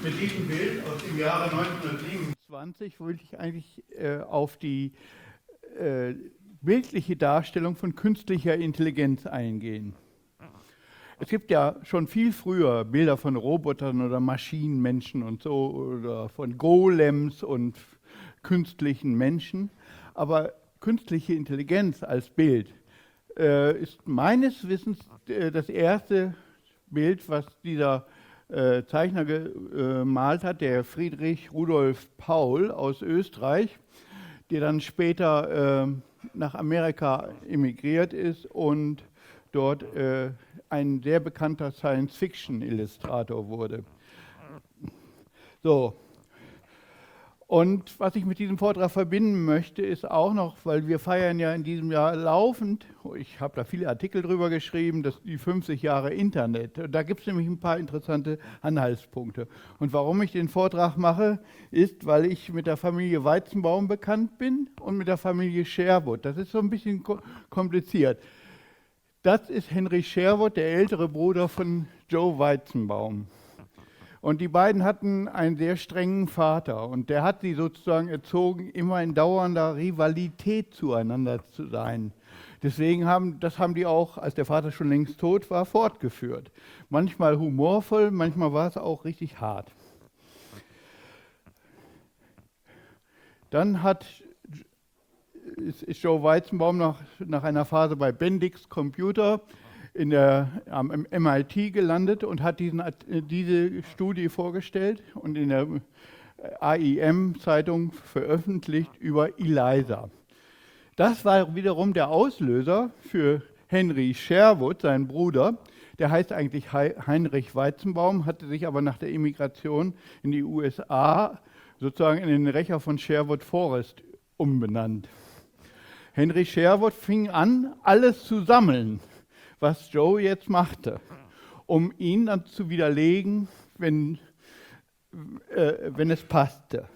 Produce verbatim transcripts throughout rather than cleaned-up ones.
Mit diesem Bild aus dem Jahre neunzehnhundertsiebenundzwanzig wollte ich eigentlich äh, auf die äh, bildliche Darstellung von künstlicher Intelligenz eingehen. Es gibt ja schon viel früher Bilder von Robotern oder Maschinenmenschen und so, oder von Golems und künstlichen Menschen, aber künstliche Intelligenz als Bild äh, ist meines Wissens äh, das erste Bild, was dieser äh, Zeichner gemalt hat, der Friedrich Rudolf Paul aus Österreich, der dann später äh, nach Amerika emigriert ist und dort äh, ein sehr bekannter Science-Fiction-Illustrator wurde. So. Und was ich mit diesem Vortrag verbinden möchte, ist auch noch, weil wir feiern ja in diesem Jahr laufend, ich habe da viele Artikel drüber geschrieben, dass die fünfzig Jahre Internet. Da gibt es nämlich ein paar interessante Anhaltspunkte. Und warum ich den Vortrag mache, ist, weil ich mit der Familie Weizenbaum bekannt bin und mit der Familie Sherwood. Das ist so ein bisschen kompliziert. Das ist Henry Sherwood, der ältere Bruder von Joe Weizenbaum. Und die beiden hatten einen sehr strengen Vater und der hat sie sozusagen erzogen, immer in dauernder Rivalität zueinander zu sein. Deswegen haben, das haben die auch, als der Vater schon längst tot war, fortgeführt. Manchmal humorvoll, manchmal war es auch richtig hart. Dann hat, ist, ist Joe Weizenbaum nach, nach einer Phase bei Bendix Computer in der, am M I T gelandet und hat diesen, diese Studie vorgestellt und in der A I M-Zeitung veröffentlicht über ELIZA. Das war wiederum der Auslöser für Henry Sherwood, seinen Bruder. Der heißt eigentlich Heinrich Weizenbaum, hatte sich aber nach der Emigration in die U S A sozusagen in den Rächer von Sherwood Forest umbenannt. Henry Sherwood fing an, alles zu sammeln, was Joe jetzt machte, um ihn dann zu widerlegen, wenn, äh, wenn es passte.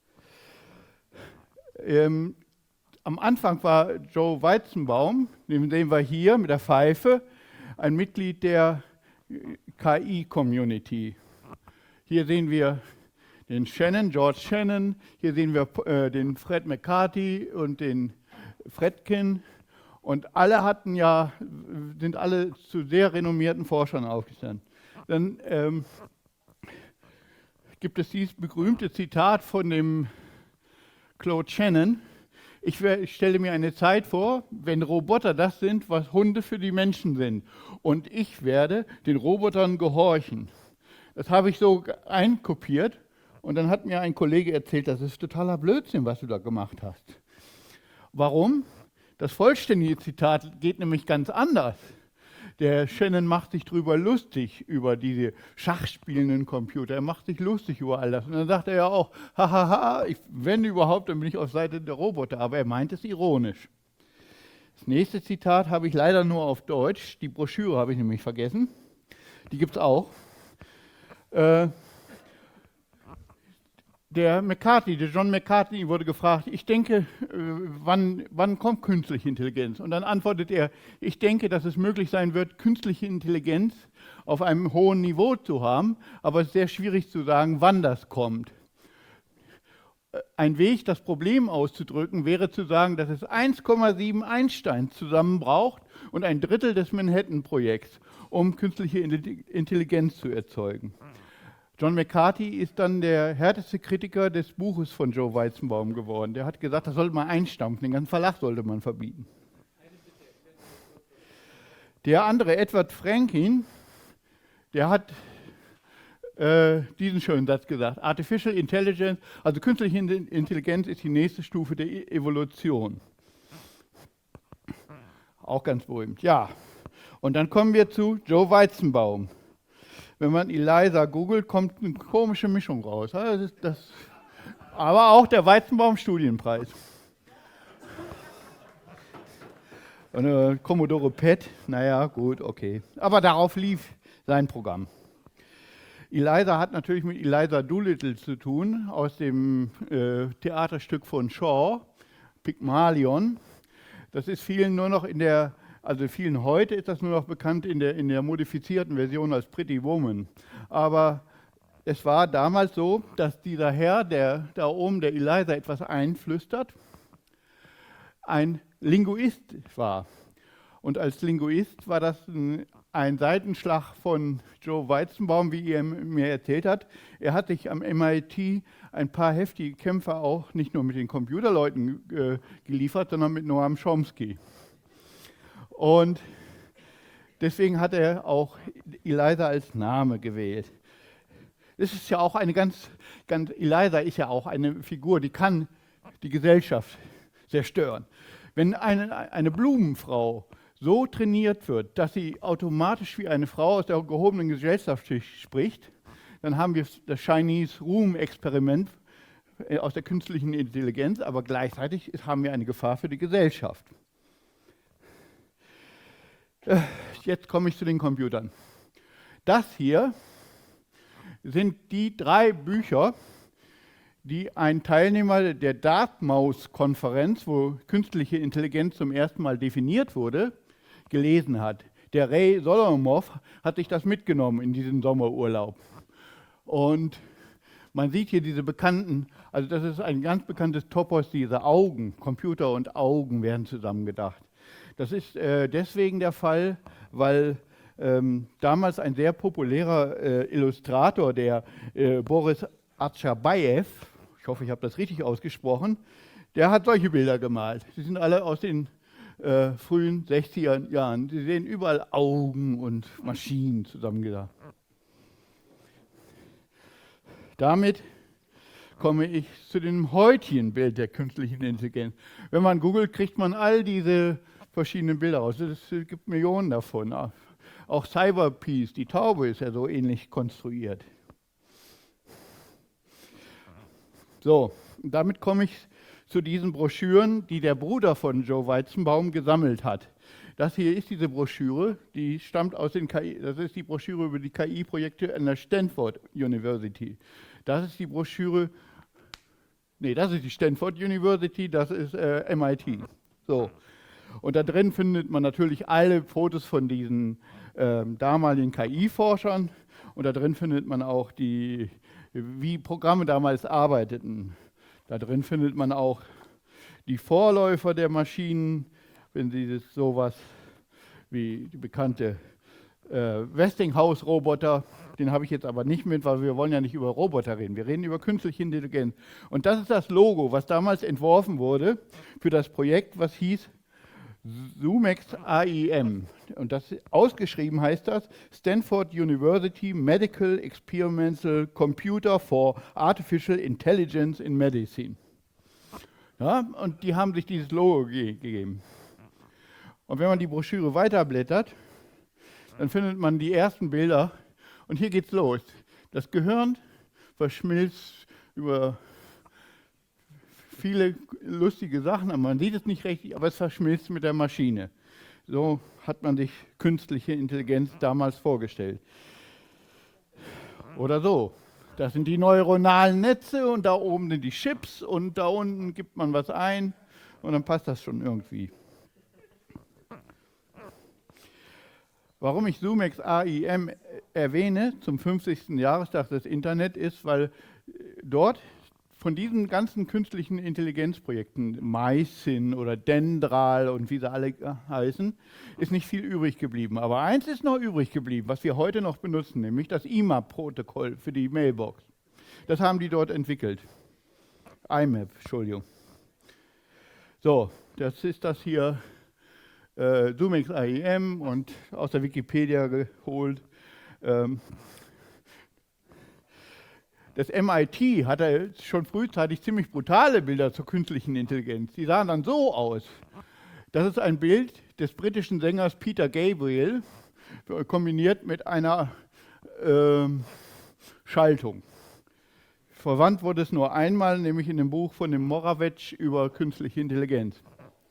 Ähm, am Anfang war Joe Weizenbaum, den sehen wir hier mit der Pfeife, ein Mitglied der K I-Community. Hier sehen wir den Shannon, George Shannon, hier sehen wir äh, den Fred McCarthy und den Fredkin. Und alle hatten ja, sind alle zu sehr renommierten Forschern aufgestanden. Dann ähm, gibt es dieses berühmte Zitat von dem Claude Shannon. Ich, ich stelle mir eine Zeit vor, wenn Roboter das sind, was Hunde für die Menschen sind. Und ich werde den Robotern gehorchen. Das habe ich so einkopiert. Und dann hat mir ein Kollege erzählt, das ist totaler Blödsinn, was du da gemacht hast. Warum? Das vollständige Zitat geht nämlich ganz anders. Der Shannon macht sich drüber lustig, über diese schachspielenden Computer. Er macht sich lustig über all das. Und dann sagt er ja auch, hahaha, ich, wenn überhaupt, dann bin ich auf Seite der Roboter. Aber er meint es ironisch. Das nächste Zitat habe ich leider nur auf Deutsch. Die Broschüre habe ich nämlich vergessen. Die gibt es auch. Äh, Der McCarthy, der John McCarthy wurde gefragt, ich denke, wann, wann kommt künstliche Intelligenz? Und dann antwortet er, ich denke, dass es möglich sein wird, künstliche Intelligenz auf einem hohen Niveau zu haben, aber es ist sehr schwierig zu sagen, wann das kommt. Ein Weg, das Problem auszudrücken, wäre zu sagen, dass es eins Komma sieben Einsteins zusammen braucht und ein Drittel des Manhattan-Projekts, um künstliche Intelligenz zu erzeugen. John McCarthy ist dann der härteste Kritiker des Buches von Joe Weizenbaum geworden. Der hat gesagt, das sollte man einstampfen, den ganzen Verlag sollte man verbieten. Der andere, Edward Franklin, der hat äh, diesen schönen Satz gesagt, Artificial Intelligence, also künstliche Intelligenz ist die nächste Stufe der Evolution. Auch ganz berühmt, ja. Und dann kommen wir zu Joe Weizenbaum. Wenn man ELIZA googelt, kommt eine komische Mischung raus. Das ist das, aber auch der Weizenbaum-Studienpreis. Und äh, Commodore P E T, naja, gut, okay. Aber darauf lief sein Programm. ELIZA hat natürlich mit Eliza Doolittle zu tun, aus dem äh, Theaterstück von Shaw, Pygmalion. Das ist vielen nur noch in der Also vielen heute ist das nur noch bekannt in der, in der modifizierten Version als Pretty Woman. Aber es war damals so, dass dieser Herr, der da oben, der Eliza etwas einflüstert, ein Linguist war. Und als Linguist war das ein, ein Seitenschlag von Joe Weizenbaum, wie er mir erzählt hat. Er hat sich am M I T ein paar heftige Kämpfe auch nicht nur mit den Computerleuten äh, geliefert, sondern mit Noam Chomsky. Und deswegen hat er auch Eliza als Name gewählt. Das ist ja auch eine ganz, ganz, Eliza ist ja auch eine Figur, die kann die Gesellschaft zerstören. Wenn eine, eine Blumenfrau so trainiert wird, dass sie automatisch wie eine Frau aus der gehobenen Gesellschaftsschicht spricht, dann haben wir das Chinese Room-Experiment aus der künstlichen Intelligenz, aber gleichzeitig haben wir eine Gefahr für die Gesellschaft. Jetzt komme ich zu den Computern. Das hier sind die drei Bücher, die ein Teilnehmer der Dartmouth-Konferenz, wo künstliche Intelligenz zum ersten Mal definiert wurde, gelesen hat. Der Ray Solomow hat sich das mitgenommen in diesen Sommerurlaub. Und man sieht hier diese bekannten, also das ist ein ganz bekanntes Topos, diese Augen, Computer und Augen werden zusammengedacht. Das ist äh, deswegen der Fall, weil ähm, damals ein sehr populärer äh, Illustrator, der äh, Boris Atschabajew, ich hoffe, ich habe das richtig ausgesprochen, der hat solche Bilder gemalt. Die sind alle aus den äh, frühen sechziger Jahren. Sie sehen überall Augen und Maschinen zusammengedacht. Damit komme ich zu dem heutigen Bild der künstlichen Intelligenz. Wenn man googelt, kriegt man all diese verschiedenen Bilder raus. Es gibt Millionen davon. Auch Cyberpeace, die Taube, ist ja so ähnlich konstruiert. So, damit komme ich zu diesen Broschüren, die der Bruder von Joe Weizenbaum gesammelt hat. Das hier ist diese Broschüre, die stammt aus den K I, das ist die Broschüre über die K I-Projekte an der Stanford University. Das ist die Broschüre, nee, das ist die Stanford University, das ist äh, M I T. So. Und da drin findet man natürlich alle Fotos von diesen äh, damaligen K I-Forschern und da drin findet man auch die, wie Programme damals arbeiteten. Da drin findet man auch die Vorläufer der Maschinen, wenn Sie das sowas wie die bekannte äh, Westinghouse-Roboter, den habe ich jetzt aber nicht mit, weil wir wollen ja nicht über Roboter reden, wir reden über künstliche Intelligenz. Und das ist das Logo, was damals entworfen wurde für das Projekt, was hieß SUMEX A I M. Und das ausgeschrieben heißt das Stanford University Medical Experimental Computer for Artificial Intelligence in Medicine. Ja, und die haben sich dieses Logo ge gegeben. Und wenn man die Broschüre weiterblättert, dann findet man die ersten Bilder und hier geht's los. Das Gehirn verschmilzt über viele lustige Sachen, man sieht es nicht richtig, aber es verschmilzt mit der Maschine. So hat man sich künstliche Intelligenz damals vorgestellt. Oder so. Das sind die neuronalen Netze und da oben sind die Chips und da unten gibt man was ein und dann passt das schon irgendwie. Warum ich SUMEX A I M erwähne zum fünfzigsten Jahrestag des Internet ist, weil dort von diesen ganzen künstlichen Intelligenzprojekten, Mycin oder Dendral und wie sie alle heißen, ist nicht viel übrig geblieben. Aber eins ist noch übrig geblieben, was wir heute noch benutzen, nämlich das I M A P-Protokoll für die Mailbox. Das haben die dort entwickelt. I M A P, Entschuldigung. So, das ist das hier, äh, SUMEX A I M und aus der Wikipedia geholt. Ähm, Das M I T hatte schon frühzeitig ziemlich brutale Bilder zur künstlichen Intelligenz. Die sahen dann so aus. Das ist ein Bild des britischen Sängers Peter Gabriel, kombiniert mit einer äh, Schaltung. Verwandt wurde es nur einmal, nämlich in dem Buch von dem Moravec über künstliche Intelligenz.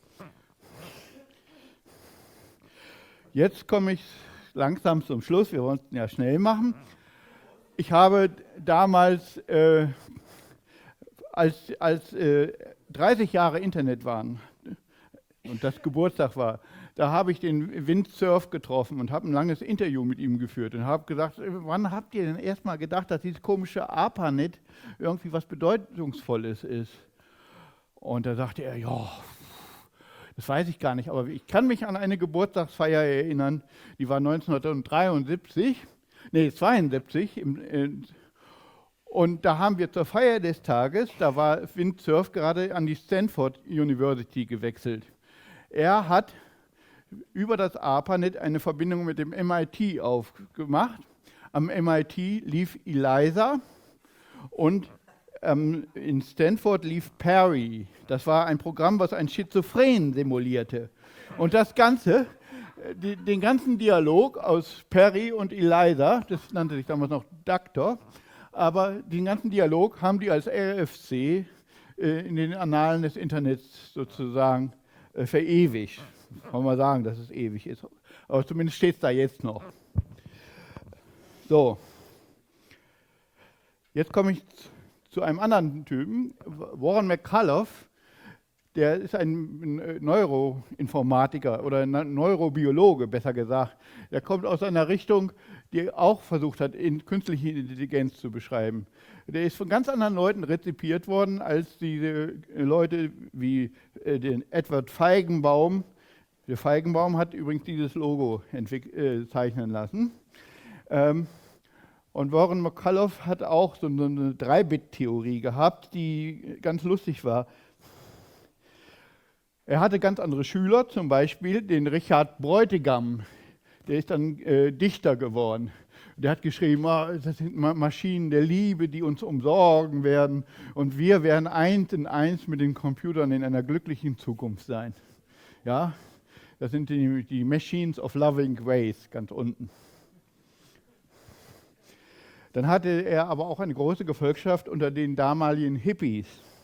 Jetzt komme ich langsam zum Schluss, wir wollen es ja schnell machen. Ich habe damals, äh, als, als äh, dreißig Jahre Internet waren, und das Geburtstag war, da habe ich den Windsurf getroffen und habe ein langes Interview mit ihm geführt und habe gesagt, wann habt ihr denn erstmal gedacht, dass dieses komische ARPANET irgendwie was Bedeutungsvolles ist? Und da sagte er, ja, das weiß ich gar nicht, aber ich kann mich an eine Geburtstagsfeier erinnern, die war neunzehnhundertdreiundsiebzig, nee, zweiundsiebzig, im, äh, und da haben wir zur Feier des Tages, da war Windsurf gerade an die Stanford University gewechselt. Er hat über das ARPANET eine Verbindung mit dem M I T aufgemacht. Am M I T lief ELIZA und ähm, in Stanford lief Perry. Das war ein Programm, was ein Schizophren simulierte. Und das Ganze, die, den ganzen Dialog aus Perry und ELIZA, das nannte sich damals noch Doctor, aber den ganzen Dialog haben die als R F C äh, in den Annalen des Internets sozusagen äh, verewigt. Kann man sagen, dass es ewig ist. Aber zumindest steht es da jetzt noch. So. Jetzt komme ich zu einem anderen Typen, Warren McCullough. Der ist ein Neuroinformatiker oder ein Neurobiologe, besser gesagt. Der kommt aus einer Richtung, die auch versucht hat, in künstliche Intelligenz zu beschreiben. Der ist von ganz anderen Leuten rezipiert worden, als diese Leute wie äh, den Edward Feigenbaum. Der Feigenbaum hat übrigens dieses Logo äh, zeichnen lassen. Ähm, und Warren McCullough hat auch so eine drei-Bit-Theorie gehabt, die ganz lustig war. Er hatte ganz andere Schüler, zum Beispiel den Richard Bräutigam, der ist dann äh, Dichter geworden. Der hat geschrieben, oh, das sind Maschinen der Liebe, die uns umsorgen werden und wir werden eins in eins mit den Computern in einer glücklichen Zukunft sein. Ja, das sind die, die Machines of Loving Grace ganz unten. Dann hatte er aber auch eine große Gefolgschaft unter den damaligen Hippies.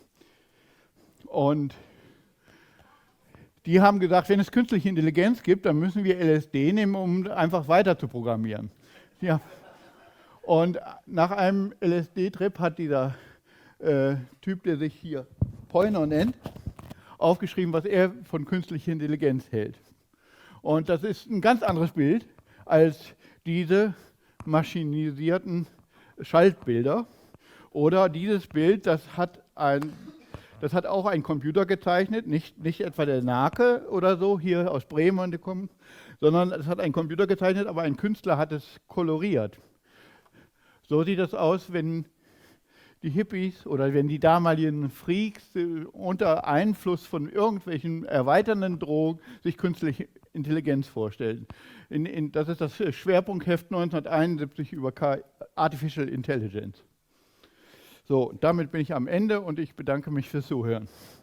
Und die haben gesagt, wenn es künstliche Intelligenz gibt, dann müssen wir L S D nehmen, um einfach weiter zu programmieren. Ja. Und nach einem L S D-Trip hat dieser äh, Typ, der sich hier Poiner nennt, aufgeschrieben, was er von künstlicher Intelligenz hält. Und das ist ein ganz anderes Bild als diese maschinisierten Schaltbilder. Oder dieses Bild, das hat ein Das hat auch ein Computer gezeichnet, nicht, nicht etwa der Nake oder so, hier aus Bremen gekommen, sondern es hat ein Computer gezeichnet, aber ein Künstler hat es koloriert. So sieht es aus, wenn die Hippies oder wenn die damaligen Freaks unter Einfluss von irgendwelchen erweiternden Drogen sich künstliche Intelligenz vorstellen. In, in, das ist das Schwerpunktheft neunzehnhunderteinundsiebzig über Artificial Intelligence. So, damit bin ich am Ende und ich bedanke mich fürs Zuhören.